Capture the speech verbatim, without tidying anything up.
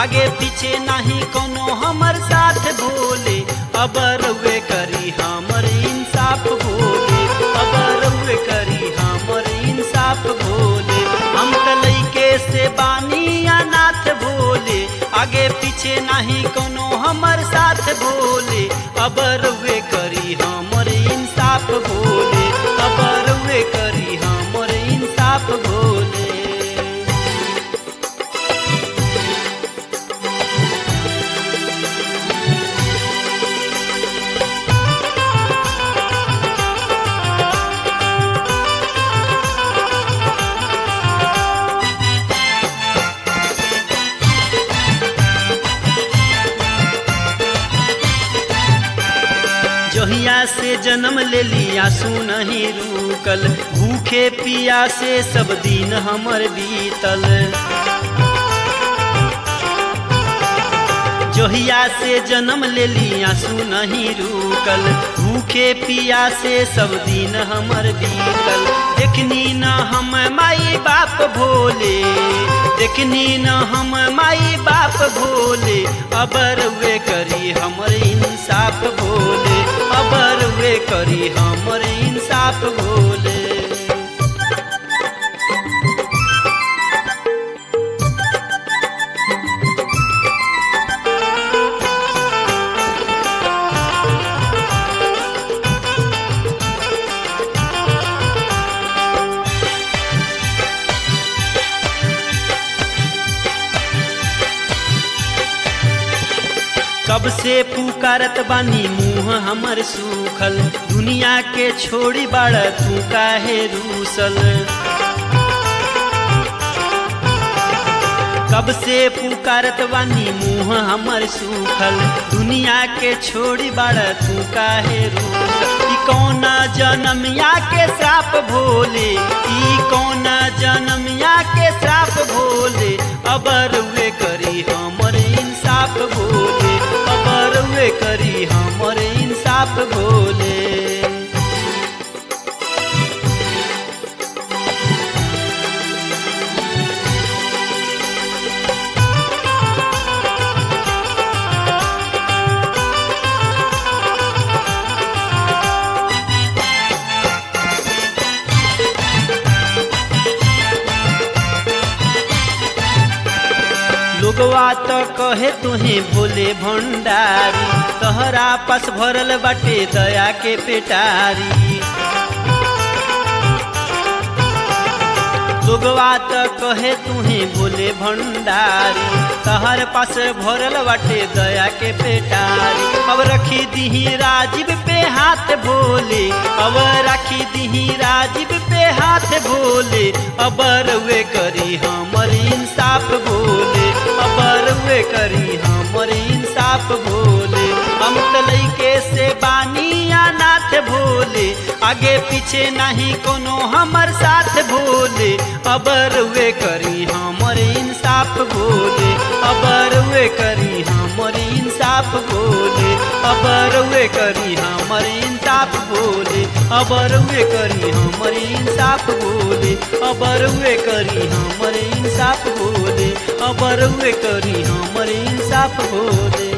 आगे पीछे नहीं कोनो हमर साथ भोले, अब रउए करी हमर इंसाफ भोले, अब रउए करी हमर इंसाफ भोले। हम त लइके से बानी अनाथ भोले, आगे पीछे नहीं कोनो हमर साथ भोले, अब रउए करी हमर इंसाफ भोले, अब रउए करी हमर इंसाफ भोले। जहिया से जन्म ले लिया सू नहीं रुकल, भूखे पिया से सब दिन हमर बीतल। जहिया से जन्म ले लिया सू नहीं रुकल, भूखे पिया से सब दिन हमर बीतल। देखनी न हम माई बाप भोले, देखनी न हम माई बाप भोले, अब रउए करी हमर इंसाफ भोले, अब रउए करी हमर इंसाफ भोले। कब से पुकारत बानी मुँह हमर सूखल, दुनिया के छोड़ी बाड़ तू काहे रूसल। कब से पुकारत बानी मुँह हमर सूखल, दुनिया के छोड़ी बाड़ तू काहे रूसल। ई कौना जनमिया के श्राप भोले, ई कौना जनमिया के श्राप भोले, अब रउए करी हमर इंसाफ भोले, अब रउए करी हमर इंसाफ भोले। लोगवा तो कहे तुहे भोले भंडारी, तहरा पास भरल बाटे दया के पेटारी। लोगवा तो कहे तुहे भोले भंडारी, तहर पास भरल बाटे दया के पेटारी। अब रखी दीही राजीव पे हाथ भोले, अब रखी दीही राजीव पे हाथ भोले, अब रउए करी हमर इंसाफ भोले, अब रउए करी हमर इंसाफ भोले। हम त लइके से बानी अनाथ भोले, आगे पीछे नहीं कोनो हमर साथ भोले, अब रउए करी हमर इंसाफ भोले, अब रउए करी हमर इंसाफ भोले, अब रउए करी हमर इंसाफ भोले, अब रउए करी हमर इंसाफ भोले, अब रउए करी हमर इंसाफ भोले, अब रउए करी हमर इंसाफ भोले।